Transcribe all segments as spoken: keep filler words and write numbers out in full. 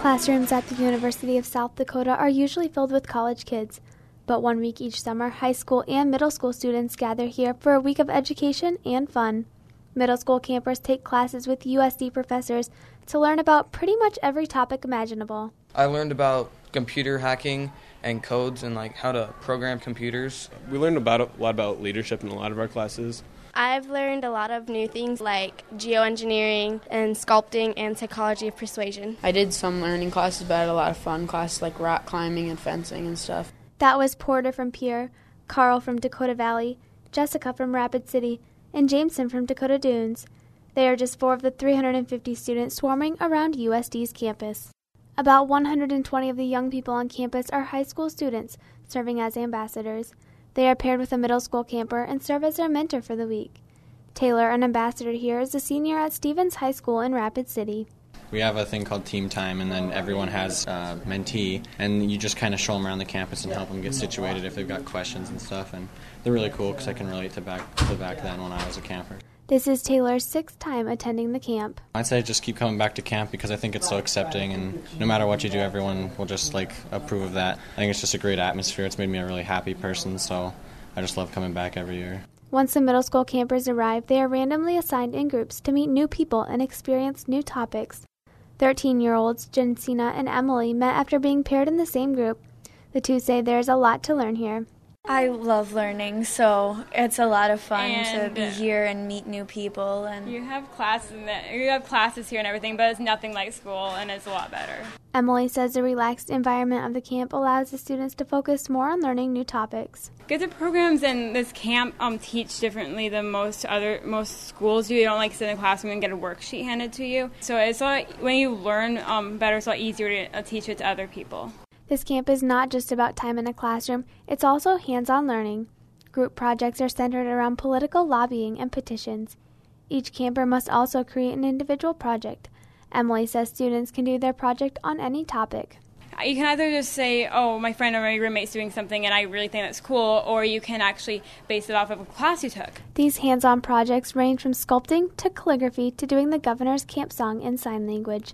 Classrooms at the University of South Dakota are usually filled with college kids, but one week each summer, high school and middle school students gather here for a week of education and fun. Middle school campers take classes with U S D professors to learn about pretty much every topic imaginable. I learned about computer hacking and codes and like how to program computers. We learned about a lot about leadership in a lot of our classes. I've learned a lot of new things like geoengineering and sculpting and psychology of persuasion. I did some learning classes, but I had a lot of fun classes like rock climbing and fencing and stuff. That was Porter from Pierre, Carl from Dakota Valley, Jessica from Rapid City, and Jameson from Dakota Dunes. They are just four of the three hundred fifty students swarming around U S D's campus. About one hundred twenty of the young people on campus are high school students serving as ambassadors. They are paired with a middle school camper and serve as their mentor for the week. Taylor, an ambassador here, is a senior at Stevens High School in Rapid City. We have a thing called team time, and then everyone has a mentee, and you just kind of show them around the campus and help them get situated if they've got questions and stuff, and they're really cool because I can relate to back to back then when I was a camper. This is Taylor's sixth time attending the camp. I'd say just keep coming back to camp because I think it's so accepting, and no matter what you do, everyone will just like approve of that. I think it's just a great atmosphere. It's made me a really happy person, so I just love coming back every year. Once the middle school campers arrive, they are randomly assigned in groups to meet new people and experience new topics. thirteen-year-olds Jensina and Emily met after being paired in the same group. The two say there's a lot to learn here. I love learning, so it's a lot of fun and to be here and meet new people. And you have classes, in the, you have classes here and everything, but it's nothing like school, and it's a lot better. Emily says the relaxed environment of the camp allows the students to focus more on learning new topics. Because the programs in this camp um, teach differently than most other most schools do. You don't like sit in a classroom and get a worksheet handed to you. So it's a lot, when you learn um, better, it's a lot easier to uh, teach it to other people. This camp is not just about time in a classroom, it's also hands-on learning. Group projects are centered around political lobbying and petitions. Each camper must also create an individual project. Emily says students can do their project on any topic. You can either just say, oh, my friend or my roommate's doing something and I really think that's cool, or you can actually base it off of a class you took. These hands-on projects range from sculpting to calligraphy to doing the governor's camp song in sign language.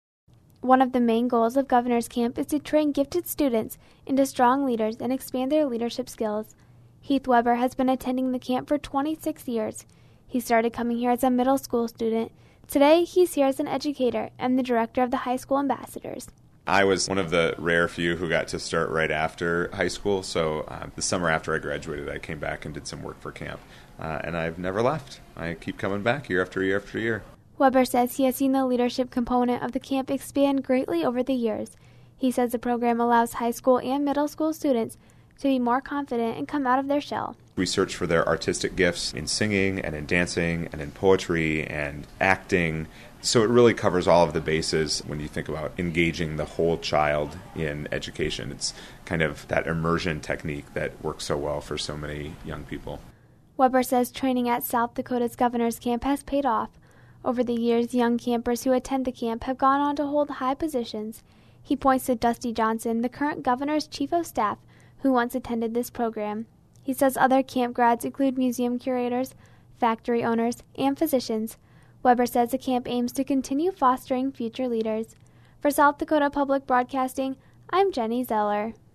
One of the main goals of Governor's Camp is to train gifted students into strong leaders and expand their leadership skills. Heath Weber has been attending the camp for twenty-six years. He started coming here as a middle school student. Today, he's here as an educator and the director of the high school ambassadors. I was one of the rare few who got to start right after high school, so uh, the summer after I graduated, I came back and did some work for camp, uh, and I've never left. I keep coming back year after year after year. Weber says he has seen the leadership component of the camp expand greatly over the years. He says the program allows high school and middle school students to be more confident and come out of their shell. We search for their artistic gifts in singing and in dancing and in poetry and acting. So it really covers all of the bases when you think about engaging the whole child in education. It's kind of that immersion technique that works so well for so many young people. Weber says training at South Dakota's Governor's Camp has paid off. Over the years, young campers who attend the camp have gone on to hold high positions. He points to Dusty Johnson, the current governor's chief of staff, who once attended this program. He says other camp grads include museum curators, factory owners, and physicians. Weber says the camp aims to continue fostering future leaders. For South Dakota Public Broadcasting, I'm Jenny Zeller.